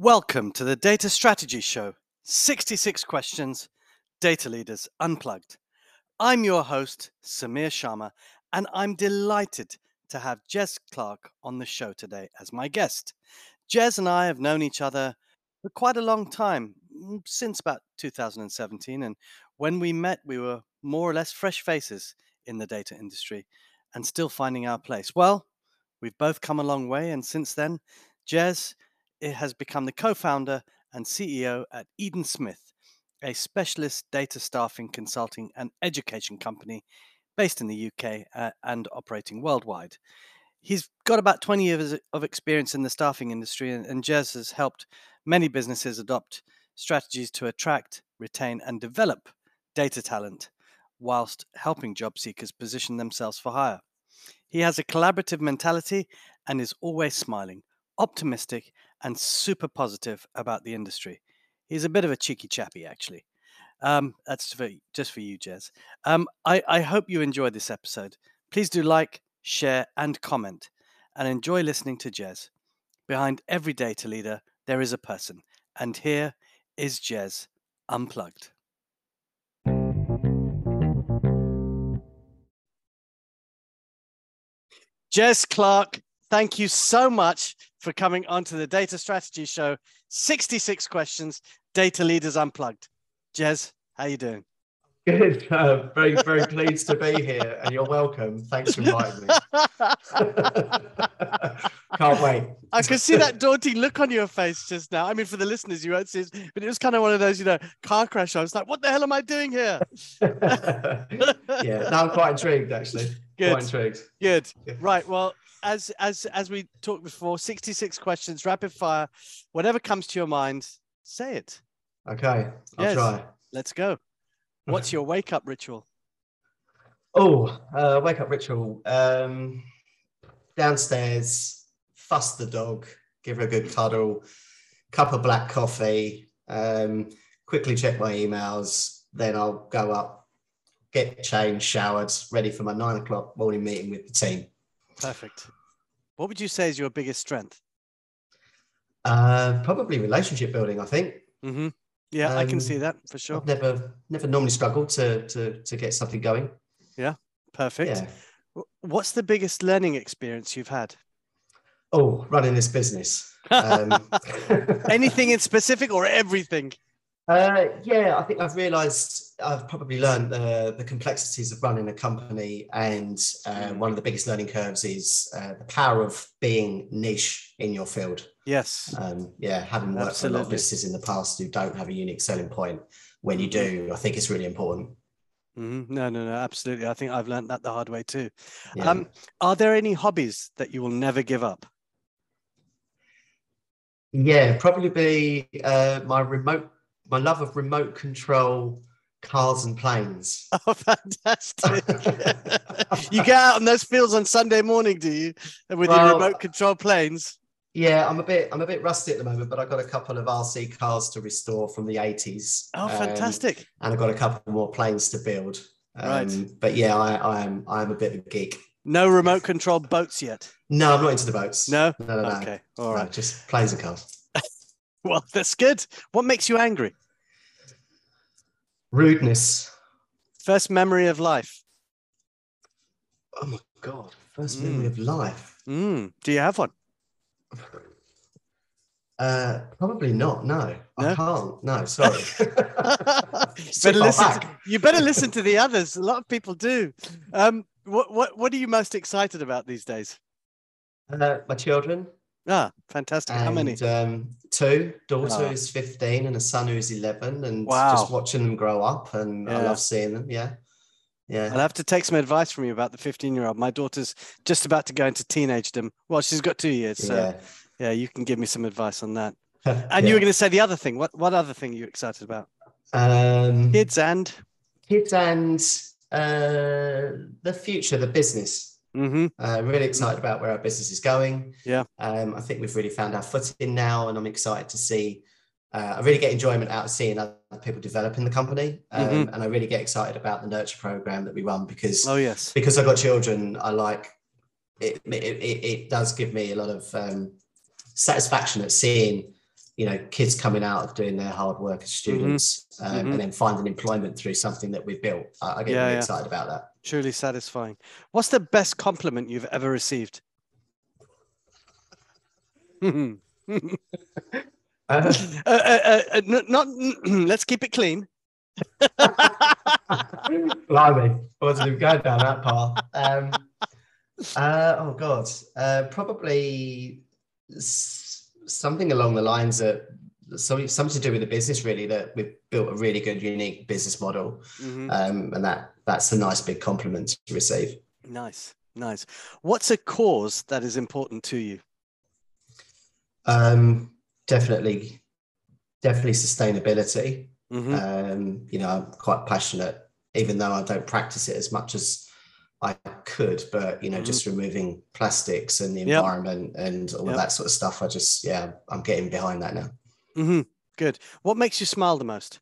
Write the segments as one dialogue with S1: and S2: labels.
S1: Welcome to the Data Strategy Show, 66 Questions, Data Leaders Unplugged. I'm your host, Samir Sharma, and I'm delighted to have Jez Clark on the show today as my guest. Jez and I have known each other for quite a long time, since about 2017, and when we met, we were more or less fresh faces in the data industry and still finding our place. Well, we've both come a long way, and since then, Jez has become the co-founder and CEO at Eden Smith, a specialist data staffing, consulting and education company based in the UK and operating worldwide. He's got about 20 years of experience in the staffing industry, and Jez has helped many businesses adopt strategies to attract, retain and develop data talent whilst helping job seekers position themselves for hire. He has a collaborative mentality and is always smiling, optimistic and super positive about the industry. He's a bit of a cheeky chappy, actually. That's just for you, Jez. I hope you enjoyed this episode. Please do like, share and comment, and enjoy listening to Jez. Behind every data leader, there is a person. And here is Jez Unplugged. Jez Clark, thank you so much for coming onto the Data Strategy Show. 66 Questions, Data Leaders Unplugged. Jez, how you doing?
S2: Good. Very, very pleased to be here, and you're welcome. Thanks for inviting me. Can't wait.
S1: I can see that daunting look on your face just now. I mean, for the listeners, you won't see it, but it was kind of one of those, car crash. I was like, what the hell am I doing here?
S2: Yeah, now I'm quite intrigued, actually.
S1: Good.
S2: Quite intrigued.
S1: Good. Right. Well, as we talked before, 66 questions, rapid fire. Whatever comes to your mind, say it.
S2: Okay, I'll try.
S1: Let's go. What's your wake up ritual?
S2: Wake up ritual. Downstairs, fuss the dog, give her a good cuddle, cup of black coffee, quickly check my emails. Then I'll go up, get changed, showered, ready for my 9 o'clock morning meeting with the team.
S1: Perfect. What would you say is your biggest strength?
S2: Probably relationship building, I think.
S1: Mm-hmm. Yeah, I can see that for sure.
S2: I've never normally struggled to get something going.
S1: Yeah, perfect.
S2: Yeah.
S1: What's the biggest learning experience you've had?
S2: Running this business.
S1: Anything in specific or everything?
S2: I think I've realised I've probably learned the complexities of running a company, and one of the biggest learning curves is the power of being niche in your field.
S1: Yes.
S2: Having worked for a lot of businesses in the past who don't have a unique selling point, when you do, I think it's really important.
S1: Mm-hmm. No, absolutely. I think I've learned that the hard way too.
S2: Yeah.
S1: Are there any hobbies that you will never give up?
S2: Yeah, probably be my love of remote control cars and planes.
S1: Oh, fantastic. You get out on those fields on Sunday morning, do you? With your remote control planes?
S2: Yeah, I'm a bit rusty at the moment, but I've got a couple of RC cars to restore from the 80s.
S1: Oh, fantastic.
S2: And I've got a couple more planes to build.
S1: Right.
S2: But yeah, I am a bit of a geek.
S1: No remote control boats yet?
S2: No, I'm not into the boats.
S1: No?
S2: No.
S1: Okay, all right.
S2: No, just planes and cars.
S1: Well, that's good. What makes you angry?
S2: Rudeness.
S1: First memory of life?
S2: Oh my God. First memory of life.
S1: Do you have one?
S2: Probably not. No, I can't. No, sorry.
S1: You better listen to the others. A lot of people do. What are you most excited about these days?
S2: My children.
S1: Ah, fantastic.
S2: And,
S1: how many?
S2: 2. Daughter is 15 and a son who's 11, and just watching them grow up, and I love seeing them. Yeah.
S1: I'll have to take some advice from you about the 15-year-old. My daughter's just about to go into teenagedom. Well, she's got 2 years, so you can give me some advice on that. And you were going to say the other thing. What other thing are you excited about? Kids and
S2: the future, the business.
S1: Mm-hmm.
S2: Really excited about where our business is going.
S1: Yeah.
S2: I think we've really found our footing now, and I'm excited to see. I really get enjoyment out of seeing other people develop in the company, and I really get excited about the nurture program that we run because I've got children. I like it. It does give me a lot of satisfaction at seeing kids coming out of doing their hard work as students,
S1: Mm-hmm.
S2: and then finding employment through something that we've built. I get
S1: Yeah,
S2: really
S1: yeah.
S2: excited about that.
S1: Truly satisfying. What's the best compliment you've ever received? Not. Let's keep it clean.
S2: Blimey, I wasn't even going down that path. Oh God, probably something along the lines of something to do with the business, really, that we've built a really good, unique business model, and that's a nice big compliment to receive.
S1: Nice. What's a cause that is important to you?
S2: Definitely sustainability. I'm quite passionate, even though I don't practice it as much as I could, but just removing plastics and the environment and all of that sort of stuff. I'm getting behind that now.
S1: Good. What makes you smile the most?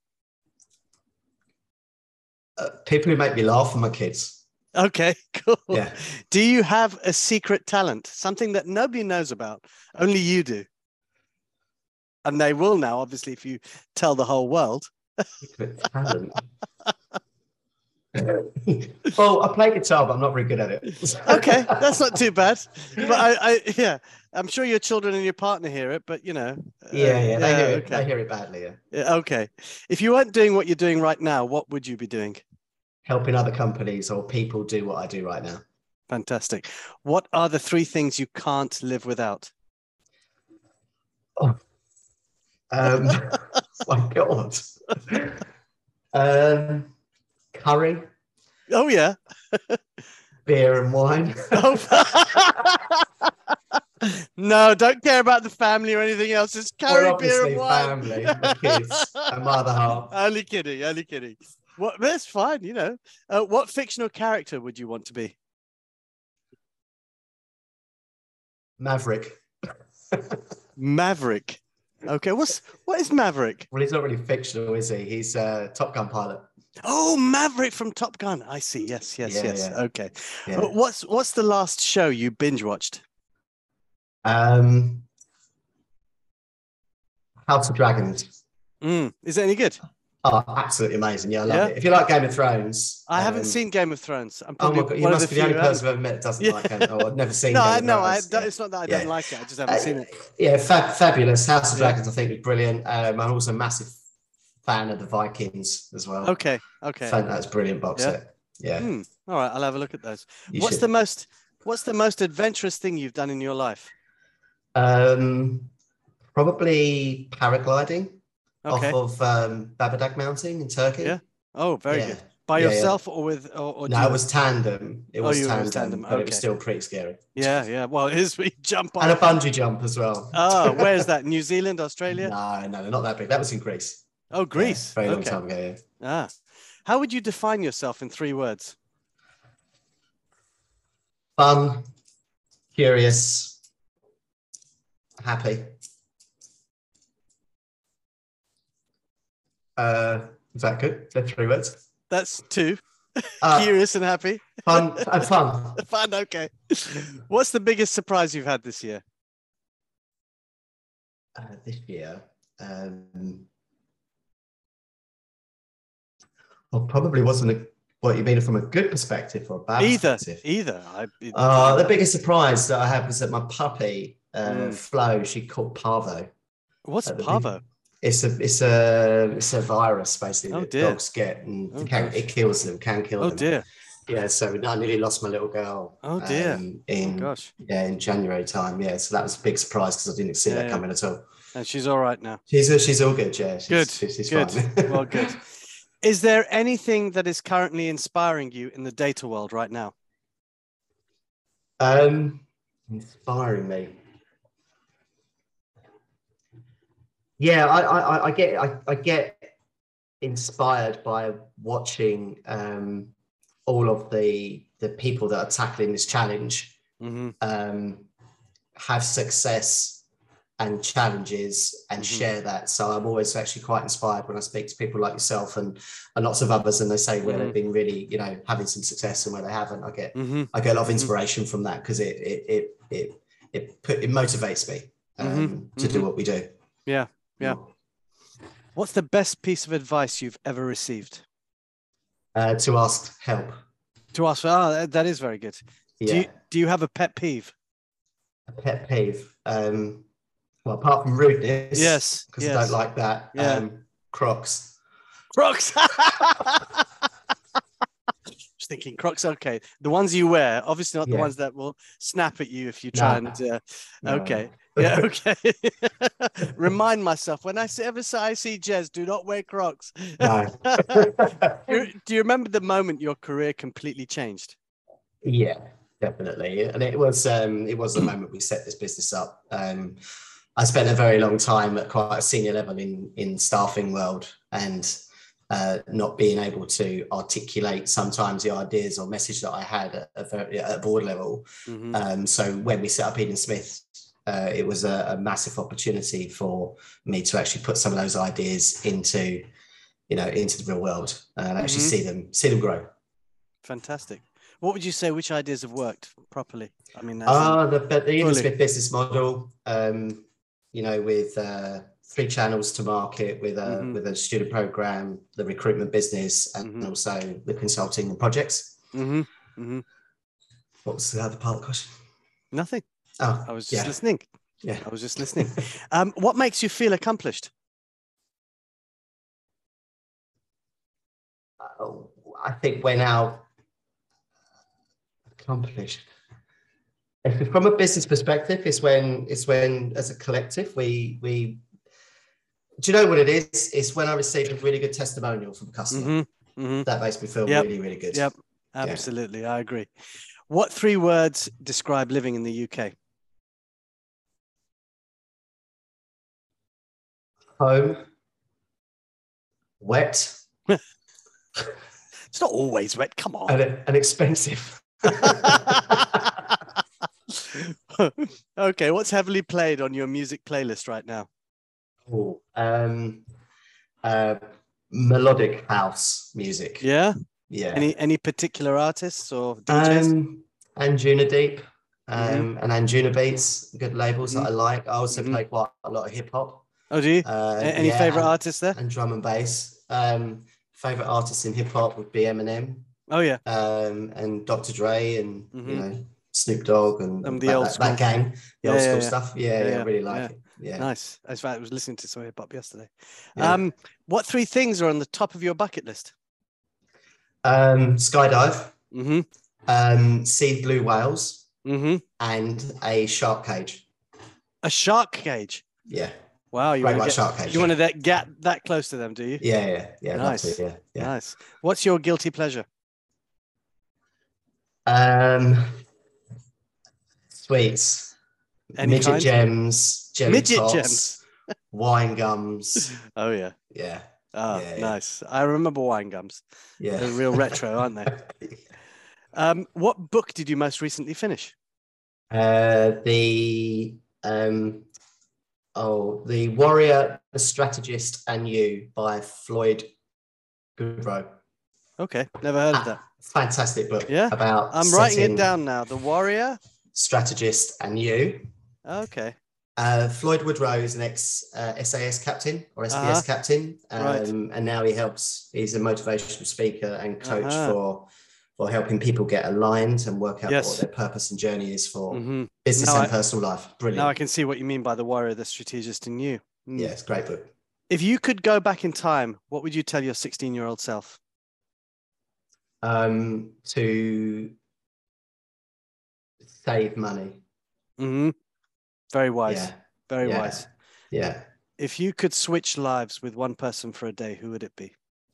S2: People who make me laugh and my kids.
S1: Okay, cool.
S2: Yeah.
S1: Do you have a secret talent, something that nobody knows about, only you do? And they will now, obviously, if you tell the whole world.
S2: Secret talent. Well, I play guitar, but I'm not very good at it.
S1: Okay, that's not too bad. But I'm sure your children and your partner hear it, but
S2: they hear it. They hear it badly.
S1: Yeah. Okay. If you weren't doing what you're doing right now, what would you be doing?
S2: Helping other companies or people do what I do right now.
S1: Fantastic. What are the 3 things you can't live without?
S2: Oh. My God. Curry.
S1: Oh yeah.
S2: Beer and wine.
S1: No, don't care about the family or anything else. Just curry, beer, and wine.
S2: Family, the kids, and my other half.
S1: Only kidding. What? That's fine. What fictional character would you want to be?
S2: Maverick.
S1: Maverick. Okay. What is Maverick?
S2: Well, he's not really fictional, is he? He's a Top Gun pilot.
S1: Oh, Maverick from Top Gun. I see. Yes.
S2: Yeah.
S1: Okay.
S2: Yeah.
S1: What's the last show you binge watched?
S2: House of Dragons.
S1: Is it any good?
S2: Oh, absolutely amazing. Yeah, I love it. If you like Game of Thrones.
S1: I haven't seen Game of Thrones. I'm
S2: oh my God, you must be the only person I've ever met that doesn't like Game of Thrones. I've never seen Game of Thrones.
S1: It's not that I don't like it. I just haven't seen it.
S2: Yeah, fabulous. House of Dragons, I think, was brilliant. I'm also a massive fan of the Vikings as well.
S1: Okay.
S2: I think that's brilliant box set. Yeah.
S1: All right, I'll have a look at those. What's the most adventurous thing you've done in your life?
S2: Probably paragliding off of Babadag Mountain in Turkey.
S1: Yeah. Oh, very good. By yourself or with? Or
S2: no, it was tandem. It was tandem, but
S1: okay.
S2: it was still pretty scary.
S1: Yeah. Well, it is. We jump on.
S2: And a bungee jump as well.
S1: Oh, where's that? New Zealand, Australia?
S2: No, they're not that big. That was in Greece.
S1: Oh, Greece.
S2: Very long time ago.
S1: Yeah. How would you define yourself in 3 words?
S2: Fun, curious, happy. Is that good? That's 3 words.
S1: That's 2. Curious and happy.
S2: Fun and fun.
S1: Fun. Okay. What's the biggest surprise you've had this year?
S2: This year, well, probably wasn't what you mean from a good perspective or a bad perspective.
S1: Either.
S2: The biggest surprise that I had was that my puppy, Flo, she caught parvo.
S1: What's parvo?
S2: It's a virus basically that dogs get, and it kills them. Can kill them.
S1: Oh dear.
S2: Yeah, so I nearly lost my little girl.
S1: Oh dear.
S2: In January time. Yeah, so that was a big surprise because I didn't see that coming at all.
S1: And she's all right now.
S2: She's all good. Yeah, she's
S1: good.
S2: Fine.
S1: Well, good. Is there anything that is currently inspiring you in the data world right now?
S2: Inspiring me. Yeah, I get inspired by watching all of the people that are tackling this challenge have success and challenges and share that. So I'm always actually quite inspired when I speak to people like yourself and lots of others, and they say where they've been really, having some success and where they haven't. I get a lot of inspiration from that because it motivates me to do what we do.
S1: Yeah. Yeah. What's the best piece of advice you've ever received?
S2: To ask help.
S1: To ask for, that is very good.
S2: Yeah.
S1: Do you have a pet peeve?
S2: A pet peeve. Well, apart from rudeness,
S1: Yes.
S2: because I don't like that.
S1: Yeah.
S2: Crocs.
S1: Crocs. Just thinking Crocs. Okay, the ones you wear, obviously not the ones that will snap at you if you try and. Okay. Yeah. Okay. Remind myself when I see Jez, do not wear Crocs.
S2: No.
S1: Do you remember the moment your career completely changed?
S2: Yeah, definitely. And it was the moment we set this business up. I spent a very long time at quite a senior level in staffing world, and not being able to articulate sometimes the ideas or message that I had at a board level.
S1: Mm-hmm.
S2: So when we set up Eden Smith, it was a massive opportunity for me to actually put some of those ideas into the real world and actually see them grow.
S1: Fantastic. What would you say? Which ideas have worked properly? I mean,
S2: the Eden Smith business model. With 3 channels to market, with a student program, the recruitment business, and also the consulting and projects.
S1: Mm-hmm. Mm-hmm.
S2: What was the other part of the question?
S1: Nothing.
S2: Oh,
S1: I was just listening.
S2: Yeah,
S1: I was just listening. What makes you feel accomplished?
S2: I think we're now accomplished. From a business perspective, it's when as a collective we do you know what it is? It's when I receive a really good testimonial from a customer. That makes me feel really, really good.
S1: Yep, absolutely. I agree. What 3 words describe living in the UK?
S2: Home. Wet.
S1: It's not always wet. Come on.
S2: And expensive.
S1: Okay, what's heavily played on your music playlist right now?
S2: Melodic house music.
S1: Yeah. Any particular artists or DJs?
S2: Anjunadeep and Anjunabeats, good labels that I like. I also play quite a lot of hip hop.
S1: Oh, do you? Any favorite artists there?
S2: And drum and bass. Favorite artists in hip hop would be Eminem.
S1: Oh yeah.
S2: And Dr. Dre and Snoop Dogg and
S1: the old school.
S2: That gang, old school stuff. I really like it. Yeah.
S1: Nice. In fact, I was listening to some hip hop yesterday.
S2: Yeah.
S1: What 3 things are on the top of your bucket list?
S2: Skydive. See blue whales. And a shark cage.
S1: A shark cage?
S2: Yeah.
S1: Wow,
S2: shark cage.
S1: You want to get that close to them, do you?
S2: Yeah.
S1: Nice.
S2: Yeah.
S1: Nice. What's your guilty pleasure?
S2: Sweets.
S1: Midget
S2: gems, jelly
S1: midget
S2: tots,
S1: gems.
S2: wine gums.
S1: Oh yeah.
S2: Yeah.
S1: Nice. I remember wine gums.
S2: Yeah.
S1: They're real retro, aren't they? What book did you most recently finish?
S2: The Warrior, the Strategist, and You by Floyd Goodrow.
S1: Okay, never heard of that.
S2: Fantastic book.
S1: Yeah, I'm writing it down now. The Warrior,
S2: Strategist, and You.
S1: Okay.
S2: Floyd Woodrow is an ex-SAS captain or SPS captain, and now he's a motivational speaker and coach for helping people get aligned and work out what their purpose and journey is for business and personal life. Brilliant.
S1: Now I can see what you mean by The Warrior, the Strategist, and You.
S2: Yeah, it's a great book.
S1: If you could go back in time, what would you tell your 16-year-old self?
S2: To save money.
S1: Very wise.
S2: Yeah.
S1: Very wise.
S2: Yeah.
S1: If you could switch lives with one person for a day, who would it be?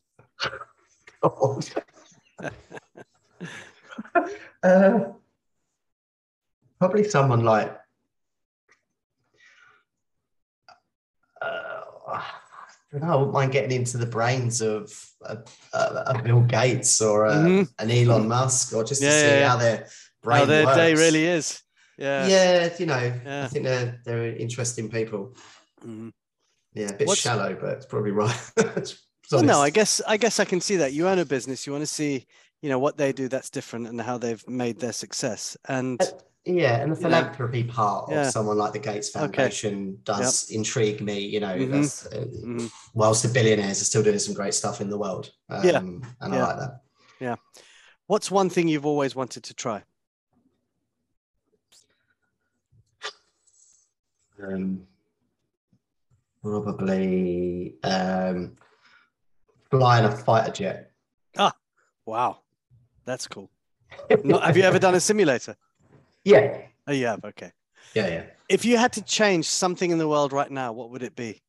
S2: Probably someone like I wouldn't mind getting into the brains of Bill Gates or an Elon Musk, or just to see how their brain works.
S1: Day really is. Yeah.
S2: Yeah, I think they're interesting people. Yeah, a bit shallow, but it's probably right.
S1: Well, no, I guess I can see that. You own a business, you want to see, what they do that's different and how they've made their success. And
S2: Yeah, and the
S1: you know.
S2: philanthropy part of
S1: Yeah.
S2: someone like the Gates
S1: Okay.
S2: Foundation does intrigue me. You know,
S1: Mm-hmm.
S2: that's
S1: Mm-hmm.
S2: whilst the billionaires are still doing some great stuff in the world,
S1: Yeah.
S2: and I
S1: Yeah.
S2: like that.
S1: Yeah. What's one thing you've always wanted to try?
S2: Probably flying a fighter jet.
S1: Ah, wow, that's cool. Have you ever done a simulator?
S2: Yeah.
S1: Oh, you have. Okay.
S2: Yeah, yeah.
S1: If you had to change something in the world right now, what would it be?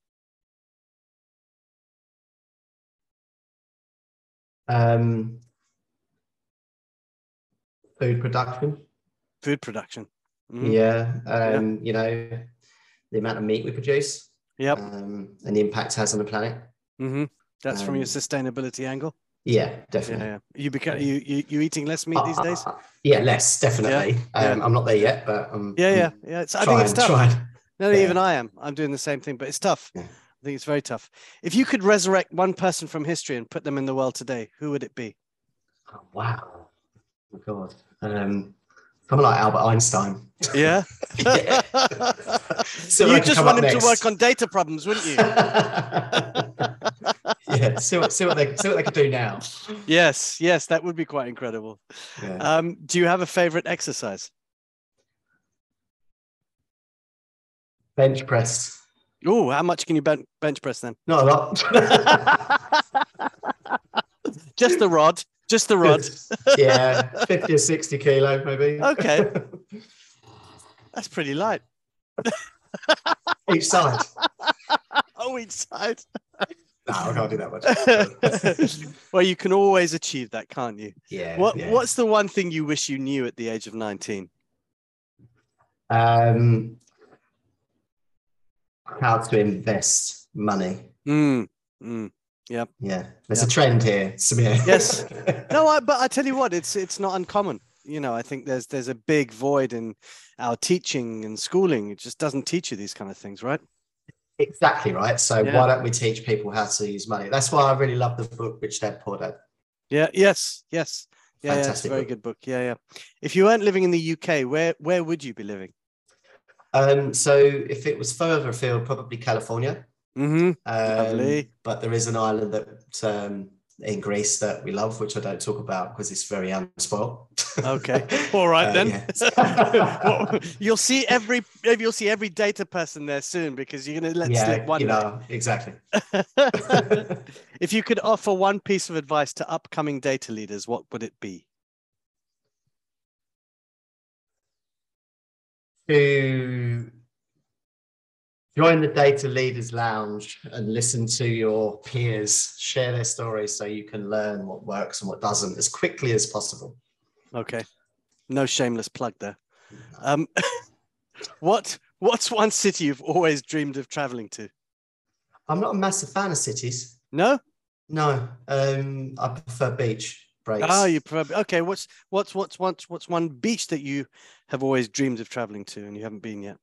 S2: Food production.
S1: Food production. Mm-hmm.
S2: Yeah. You know, the amount of meat we produce.
S1: Yep.
S2: And the impact it has on the planet.
S1: Mm-hmm. That's from your sustainability angle.
S2: Yeah, definitely.
S1: Yeah. You eating less meat these days?
S2: Yeah, less definitely.
S1: Yeah.
S2: I'm not there yet, but I'm
S1: Yeah. I think it's tough.
S2: Trying.
S1: No, even I am. I'm doing the same thing, but it's tough.
S2: Yeah.
S1: I think it's very tough. If you could resurrect one person from history and put them in the world today, who would it be?
S2: Oh, wow. Oh my God. Someone like Albert Einstein.
S1: Yeah.
S2: Yeah. So
S1: you just want him to work on data problems, wouldn't you?
S2: Yeah. See what they can do now.
S1: Yes. That would be quite incredible.
S2: Yeah.
S1: Do you have a favorite exercise?
S2: Bench press.
S1: Oh, how much can you bench press then?
S2: Not a lot.
S1: Just the rod. Just the rod.
S2: Yeah, 50 or 60 kilo maybe.
S1: Okay. That's pretty light.
S2: Each side.
S1: Oh, each side.
S2: No, I can't do that much.
S1: Well, you can always achieve that, can't you?
S2: Yeah.
S1: What's the one thing you wish you knew at the age of 19?
S2: How to invest money.
S1: Yeah.
S2: There's a trend here, Samir.
S1: Yes. No, but I tell you what, it's not uncommon. You know, I think there's a big void in our teaching and schooling. It just doesn't teach you these kind of things, right?
S2: Exactly right. So why don't we teach people how to use money? That's why I really love the book Rich Dad Poor Dad. Yeah.
S1: Yes. Yeah.
S2: Fantastic
S1: It's a very good book. Yeah. If you weren't living in the UK, where would you be living?
S2: So if it was further afield, probably California.
S1: Lovely.
S2: But there is an island that in Greece that we love, which I don't talk about because it's very unspoiled.
S1: Okay. All right then.
S2: Yeah.
S1: Well, you'll see every data person there soon because you're going to let slip one.
S2: Exactly.
S1: If you could offer one piece of advice to upcoming data leaders, what would it be?
S2: To join the Data Leaders Lounge and listen to your peers share their stories so you can learn what works and what doesn't as quickly as possible.
S1: Okay. No shameless plug there. What's one city you've always dreamed of traveling to?
S2: I'm not a massive fan of cities.
S1: No?
S2: No. I prefer beach breaks.
S1: Oh, you prefer. Okay. What's one beach that you have always dreamed of traveling to and you haven't been yet?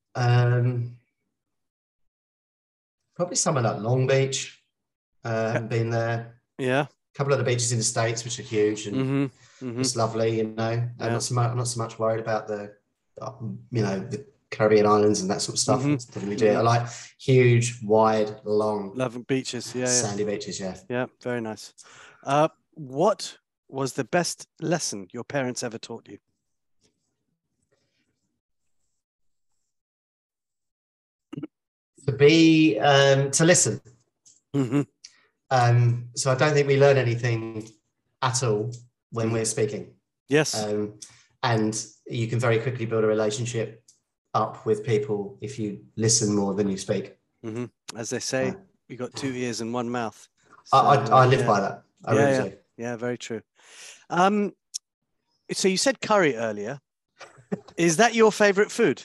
S2: Probably somewhere like Long Beach. Haven't been there.
S1: Yeah.
S2: A couple of the beaches in the States, which are huge and it's lovely, you know. I'm not so much worried about the Caribbean islands and that sort of stuff. I like huge, wide, long,
S1: loving beaches. Yeah.
S2: Sandy beaches. Yeah.
S1: Yeah. Very nice. What was the best lesson your parents ever taught you?
S2: To listen. So I don't think we learn anything at all when we're speaking.
S1: Yes.
S2: And you can very quickly build a relationship up with people if you listen more than you speak.
S1: As they say, you got 2 ears and 1 mouth.
S2: So, I live by that. I really do.
S1: Yeah, very true. So you said curry earlier. Is that your favorite food?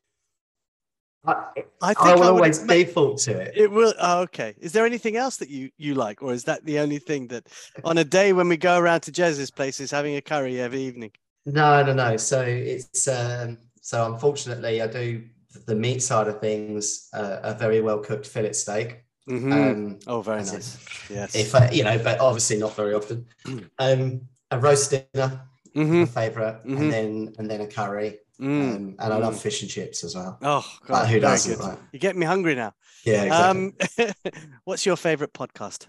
S2: I will always default to it.
S1: It will. Oh, okay. Is there anything else that you like, or is that the only thing that on a day when we go around to Jez's place is having a curry every evening?
S2: No. So it's so unfortunately I do the meat side of things. A very well cooked fillet steak.
S1: Oh, very nice. Yes.
S2: If but obviously not very often. A roast dinner, my favorite, and then a curry. And I love fish and chips as well.
S1: Oh,
S2: But
S1: God,
S2: who
S1: very
S2: doesn't,
S1: good.
S2: right?
S1: You get me hungry now.
S2: Yeah, exactly.
S1: What's your favorite podcast?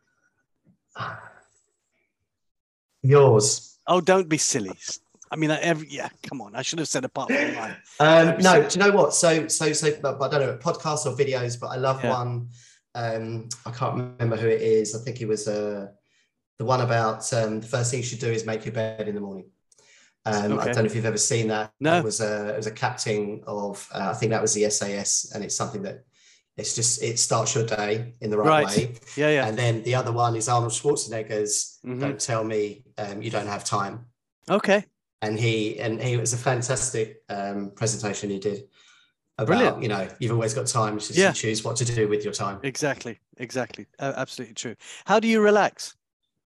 S2: Yours.
S1: Oh, don't be silly. I mean, come on. I should have said apart from mine.
S2: No, do you know what? But I don't know, podcasts or videos, but I love
S1: Yeah.
S2: one. I can't remember who it is. I think it was the one about the first thing you should do is make your bed in the morning. I don't know if you've ever seen that.
S1: No.
S2: It was a captain of, I think that was the SAS, and it's something that it starts your day in the right way.
S1: Yeah, yeah.
S2: And then the other one is Arnold Schwarzenegger's Don't Tell Me You Don't Have Time.
S1: Okay.
S2: And he was a fantastic presentation he did about,
S1: brilliant.
S2: You know, you've always got time, it's just you choose what to do with your time.
S1: Exactly. Absolutely true. How do you relax?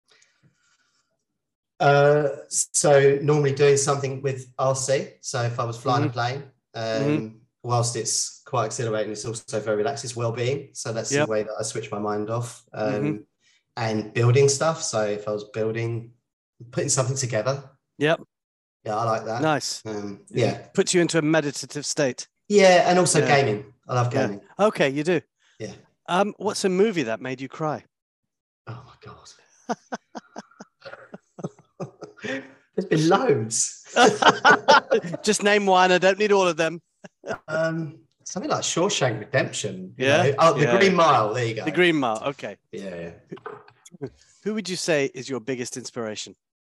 S2: So normally doing something with RC. So if I was flying a plane, whilst it's quite exhilarating, it's also very relaxed. It's well-being. So that's the way that I switch my mind off. And building stuff. So if I was putting something together.
S1: Yep.
S2: Yeah, I like that.
S1: Nice.
S2: It
S1: puts you into a meditative state.
S2: Yeah, and also gaming. I love gaming.
S1: Yeah. Okay, you do.
S2: Yeah.
S1: What's a movie that made you cry?
S2: Oh my God. There's been loads.
S1: Just name one. I don't need all of them.
S2: Something like Shawshank Redemption. You
S1: know?
S2: Oh, The Green Mile. There you go.
S1: The Green Mile. Okay.
S2: Yeah.
S1: Who would you say is your biggest inspiration?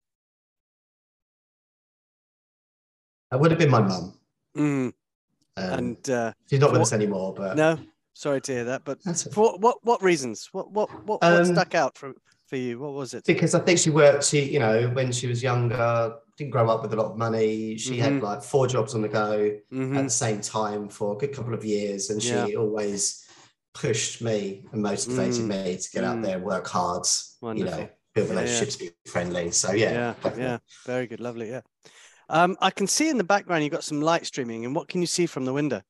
S2: It would have been my mum.
S1: And
S2: she's not with us anymore. But
S1: no, sorry to hear that. But for what reasons? What stuck out for you? What was it?
S2: Because I think she worked. You know, when she was younger, didn't grow up with a lot of money. She had like 4 jobs on the go at the same time for a good couple of years, and she always pushed me and motivated me to get out there and work hard.
S1: Wonderful.
S2: You know, build relationships, be friendly. So yeah,
S1: very good, lovely. Yeah. I can see in the background you've got some light streaming, and what can you see from the window?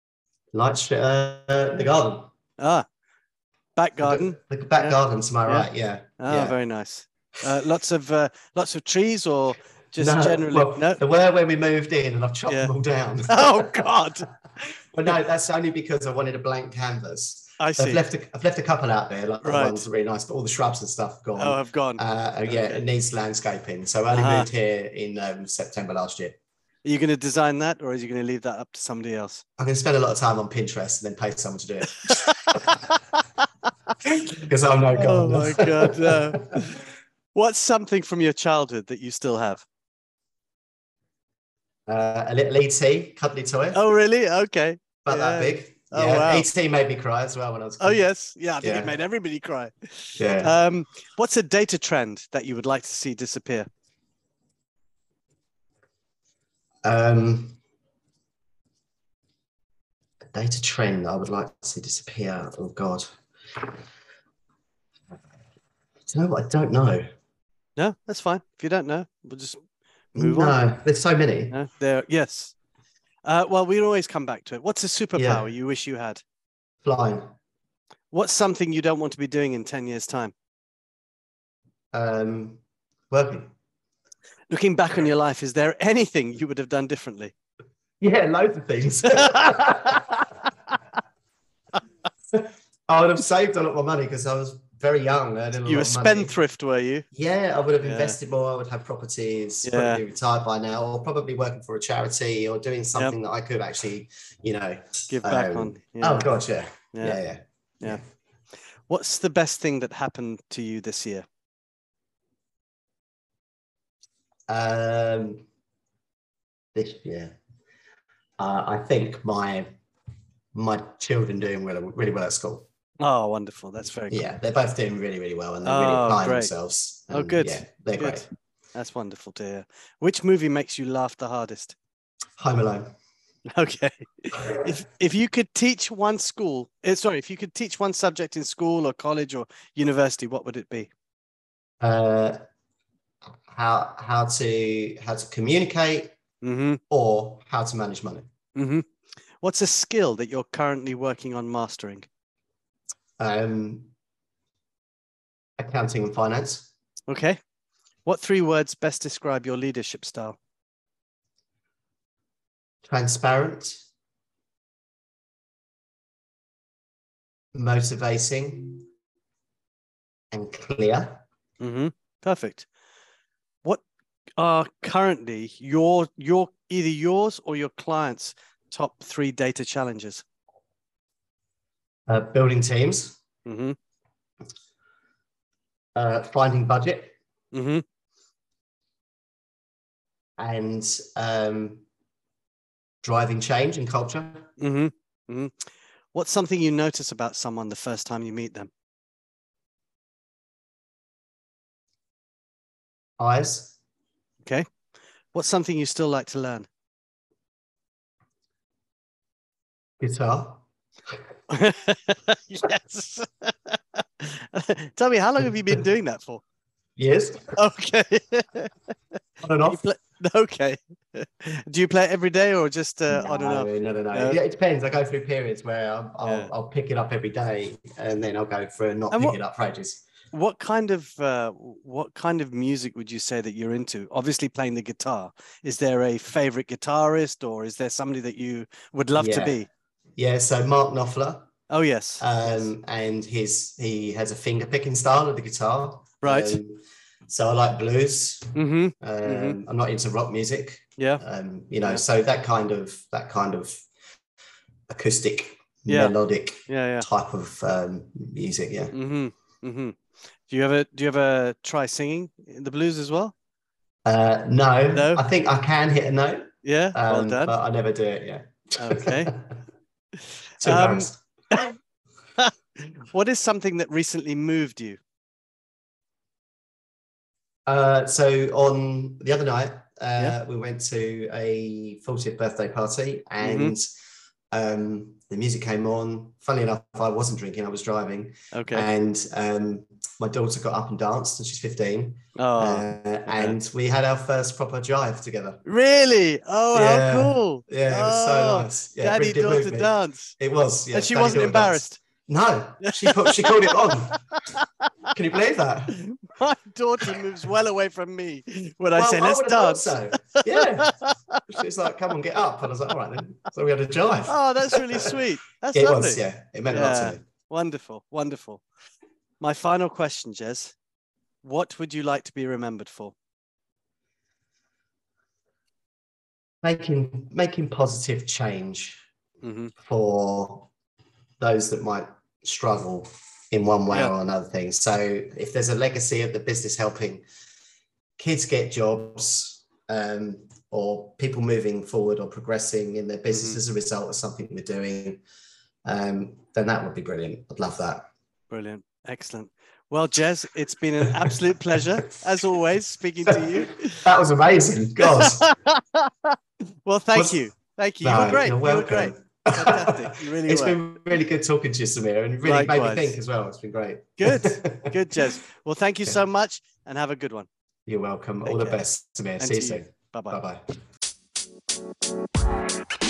S2: The garden.
S1: Back garden.
S2: The back garden to my right, yeah.
S1: Very nice. Lots of trees, or just generally?
S2: Well, there were when we moved in, and I've chopped them all down.
S1: Oh God!
S2: But no, that's only because I wanted a blank canvas.
S1: I see.
S2: I've left a couple out there, like the ones that are really nice, but all the shrubs and stuff have gone.
S1: Oh, have gone.
S2: It needs landscaping. So I only moved here in September last year.
S1: Are you going to design that, or are you going to leave that up to somebody else?
S2: I'm going to spend a lot of time on Pinterest and then pay someone to do it. Because I'm no gardener.
S1: Oh my God! No. What's something from your childhood that you still have?
S2: A little ET cuddly toy.
S1: Oh really? Okay.
S2: About that big.
S1: Oh wow!
S2: ET made me cry as well when I was a kid.
S1: Oh yes, I think it made everybody cry.
S2: Yeah.
S1: What's a data trend that you would like to see disappear?
S2: A data trend I would like to see disappear. Oh God. Do you know what? I don't know.
S1: No, that's fine. If you don't know, we'll just move on.
S2: No, there's so many.
S1: No, yes. Well, we'll always come back to it. What's a superpower you wish you had?
S2: Flying.
S1: What's something you don't want to be doing in 10 years' time?
S2: Working.
S1: Looking back on your life, is there anything you would have done differently?
S2: Yeah, loads of things. I would have saved a lot more money because I was very young.
S1: You were spendthrift, were you?
S2: Yeah, I would have invested more. I would have properties, probably retired by now, or probably working for a charity or doing something that I could actually,
S1: give back on.
S2: Yeah. Oh God, yeah.
S1: What's the best thing that happened to you this year?
S2: This year, I think my children doing really well at school.
S1: Oh, wonderful! That's very good.
S2: Yeah, they're both doing really, really well, and they're really applying themselves.
S1: Oh, good.
S2: Yeah, they're great.
S1: That's wonderful to hear. Which movie makes you laugh the hardest?
S2: Home Alone.
S1: Okay. If you could teach one if you could teach one subject in school or college or university, what would it be?
S2: How to communicate, or how to manage money.
S1: What's a skill that you're currently working on mastering?
S2: Accounting and finance.
S1: Okay. What 3 words best describe your leadership style?
S2: transparent, motivating, and clear.
S1: Perfect. What are currently your either yours or your clients' top 3 data challenges?
S2: Building teams, finding budget, and driving change and culture.
S1: What's something you notice about someone the first time you meet them?
S2: Eyes.
S1: Okay. What's something you still like to learn?
S2: Guitar.
S1: Yes. Tell me, how long have you been doing that for?
S2: Years.
S1: Okay.
S2: On and off.
S1: Okay. Do you play it every day or just on and off?
S2: No. Yeah, it depends. I go through periods where I'll pick it up every day, and then I'll go through and pick it up for ages.
S1: What kind of music would you say that you're into? Obviously playing the guitar. Is there a favorite guitarist, or is there somebody that you would love to be?
S2: Yeah, so Mark Knopfler.
S1: Oh yes.
S2: And he has a finger picking style of the guitar.
S1: Right.
S2: So I like blues. I'm not into rock music.
S1: Yeah.
S2: So that kind of acoustic, melodic type of music. Yeah.
S1: Do you ever try singing the blues as well?
S2: No. I think I can hit a note.
S1: Yeah. Well done.
S2: But I never do it. Yeah.
S1: Okay.
S2: Too embarrassed.
S1: What is something that recently moved you?
S2: So on the other night, we went to a 40th birthday party, and the music came on. Funnily enough, I wasn't drinking, I was driving. Okay. And my daughter got up and danced, and she's 15. And we had our first proper jive together.
S1: Really? Oh, how cool.
S2: Yeah, it was so nice. Yeah,
S1: Daddy, daughter dance.
S2: It was, yeah.
S1: And she wasn't embarrassed?
S2: No, she called it on. Can you believe that?
S1: My daughter moves well away from me when I say, let's dance.
S2: So. Yeah. She's like, come on, get up. And I was like, all right then. So we had a jive.
S1: Oh, that's really sweet. That's
S2: lovely.
S1: It
S2: was, yeah. It meant a lot to me.
S1: Wonderful, wonderful. My final question, Jez. What would you like to be remembered for?
S2: Making positive change for those that might struggle in one way or another thing. So if there's a legacy of the business helping kids get jobs, or people moving forward or progressing in their business as a result of something we're doing, then that would be brilliant. I'd love that.
S1: Brilliant. Excellent. Well, Jez, it's been an absolute pleasure, as always, speaking to you.
S2: That was amazing. God.
S1: Well, thank you. Thank you. You were great.
S2: You're welcome.
S1: You were great. Fantastic. You really
S2: It's been really good talking to you, Samir, and really made me think as well. It's been great.
S1: Good. Good, Jez. Well, thank you so much, and have a good one.
S2: You're welcome. All the best, Samir. See you soon.
S1: Bye-bye.
S2: Bye-bye.